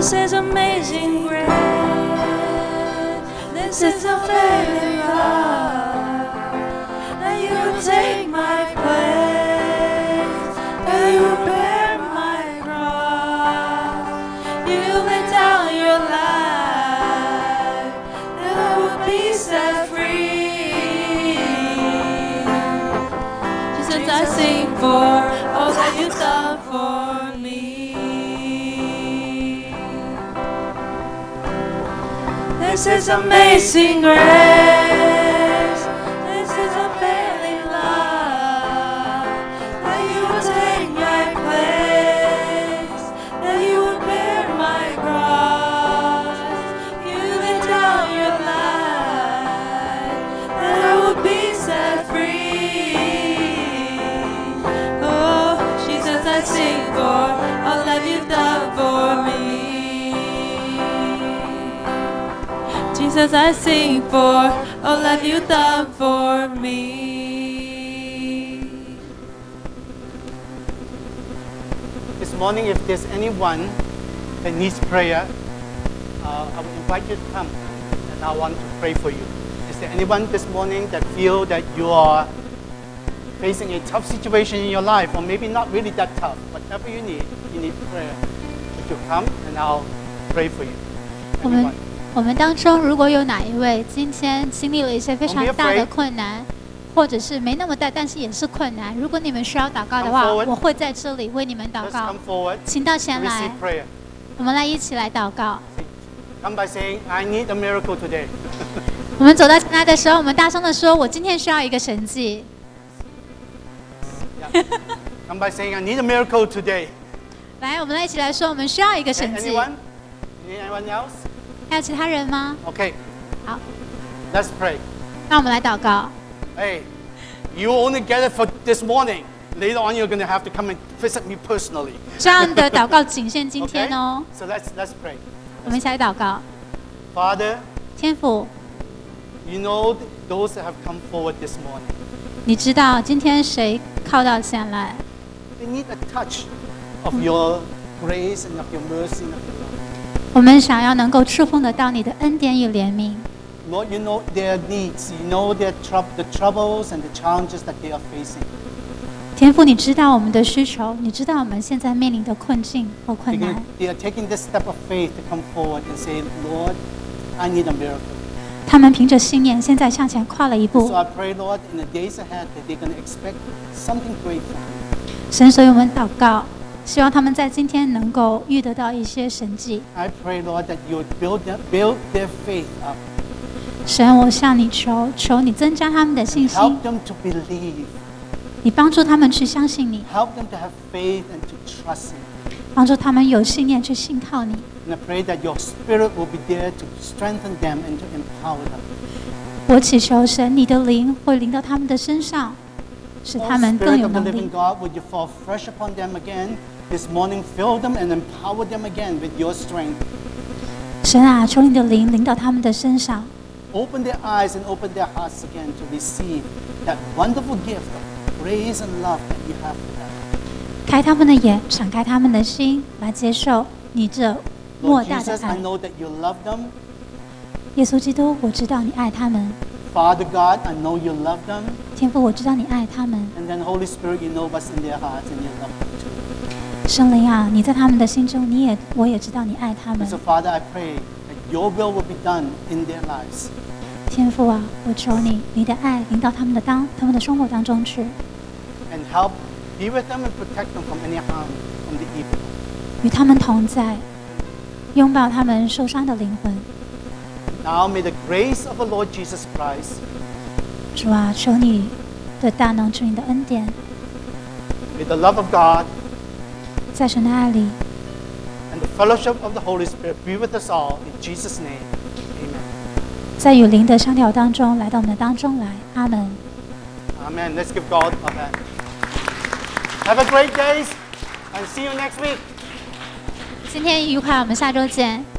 This is amazing grace. This is a failing love. That you take my place. That you bear my cross. You lay down your life. That I would be set free. Jesus, I sing for all that you've done for me. This is amazing grace. This is a failing love. That you would take my place. That you would bear my cross. You lay down your life. That I would be set free. Oh, Jesus, I sing for all that you've done for me. Jesus, I sing for all that you've done for me. This morning, if there's anyone that needs prayer, I will invite you to come, and I want to pray for you. Is there anyone this morning that feel that you are facing a tough situation in your life, or maybe not really that tough? Whatever you need prayer. Would you come, and I'll pray for you. Anyone? 我们当中如果有哪一位今天经历了一些非常大的困难，或者是没那么大，但是也是困难，如果你们需要祷告的话，我会在这里为你们祷告。请到前来，我们来一起来祷告。 Come by saying, "I need a miracle today." 我们走到前来的时候，我们大声的说：“我今天需要一个神迹。” Come by saying, "I need a miracle today." 来，我们来一起来说，我们需要一个神迹。 Anyone else? 还有其他人吗 ？Okay. 好 Let's pray. 那我们来祷告。 Hey, you only get it for this morning. Later on, you're going to have to come and visit me personally. 这样的祷告仅限今天哦。 So let's pray. 我们一起来祷告。 Father, 天父， you know those that have come forward this morning. 你知道今天谁靠到前来？ They need a touch of your grace and of your mercy and of your love. 我们想要能够触碰得到你的恩典与怜悯。 Lord, you know their needs. You know their the troubles and the challenges that they are facing. 天父，你知道我们的需求，你知道我们现在面临的困境或困难。 They are taking this step of faith to come forward and say, Lord, I need a miracle. 他们凭着信念，现在向前跨了一步。 So I pray, Lord, in the days ahead that they're going to expect something great from you. 神，所以我们祷告，希望他们在今天能够遇得到一些神迹。 I pray, Lord, that you would build their faith up. 神，我向你求，求你增加他们的信心， Help them to believe. 你帮助他们去相信你， Help them to have faith and to trust you. 帮助他们有信念去信靠你。 And I pray that your Spirit will be there to strengthen them and to empower them. 我祈求神，你的灵会临到他们的身上，使他 Oh, 们更 Spirit 有 of the 能 living 力。 God, would you fall fresh upon them again this morning? Fill them and empower them again with your strength. 神啊，求你的灵临到他们的身上， Open their eyes and open their hearts again to receive that wonderful gift of grace and love that you have for them. 开他们的眼，敞开他们的心，来接受你这莫 Lord 大的 Jesus, I 爱。 know that you love them. 耶稣基督，我知道你爱他们。 Father God, I know you love them. 天父，我知道你爱他们。 And then Holy Spirit, you know what's in their hearts and you love them too. 圣灵啊，你在他们的心中，我也知道你爱他们 So。Father, I pray that your will will be done in their lives. 天父啊，我求你，你的爱临到他们的生活当中去， And help be with them and protect them from any harm from the evil. 与他们同在，拥抱他们受伤的灵魂。 Now may the grace of the Lord Jesus Christ, 主啊，求你的大能，求你的恩典， may the love of God, 在神的爱里， and the fellowship of the Holy Spirit be with us all in Jesus' name. Amen. 在与灵的相调当中来到我们的当中来。阿门。 Amen. Let's give God a hand. Have a great day and see you next week. 今天愉快，我们下周见。